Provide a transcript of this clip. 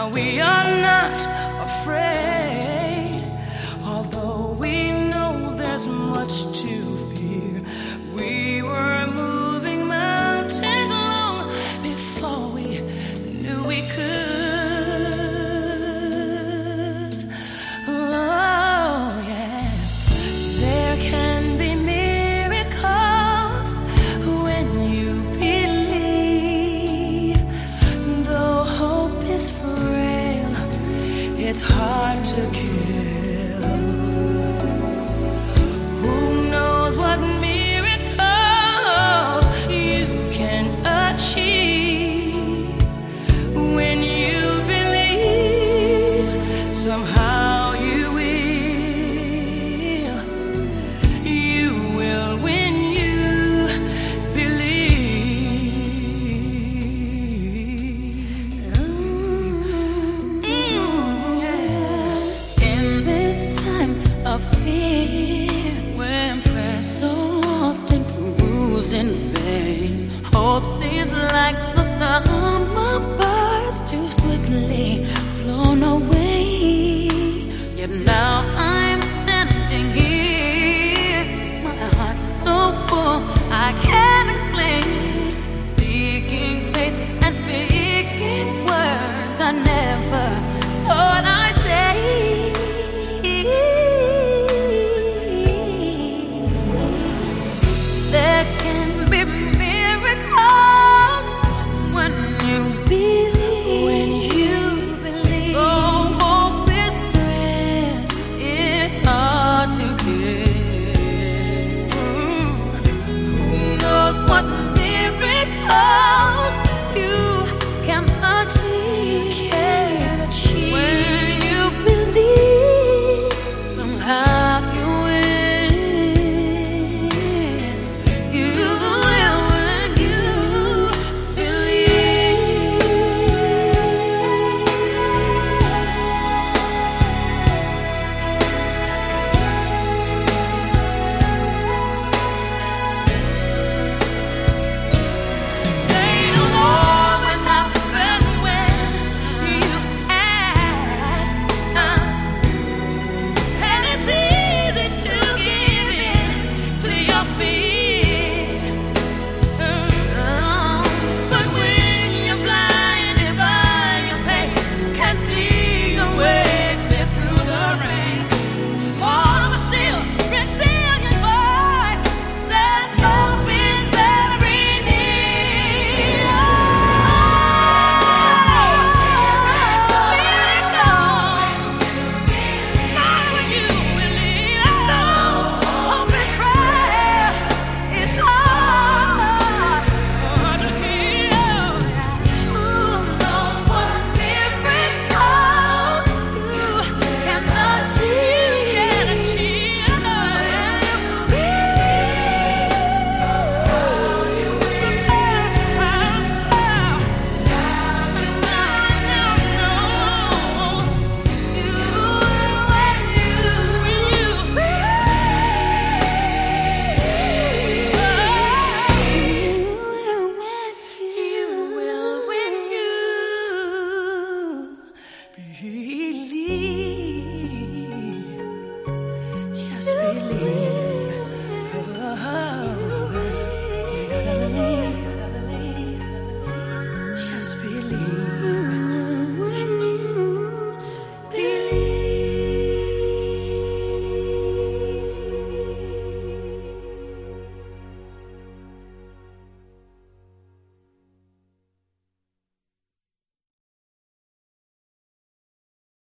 we are not afraid, although we know there's much to fear. We were moving mountains long before we knew we could. Oh, yes, there can be miracles when you believe. Though hope is frail, it's hard to kill. Who knows what miracles you can achieve when you believe? Somehow you will when you believe. In this time of fear, when prayer so often proves in vain, hope seems like the summer birds too swiftly flown away. Yet now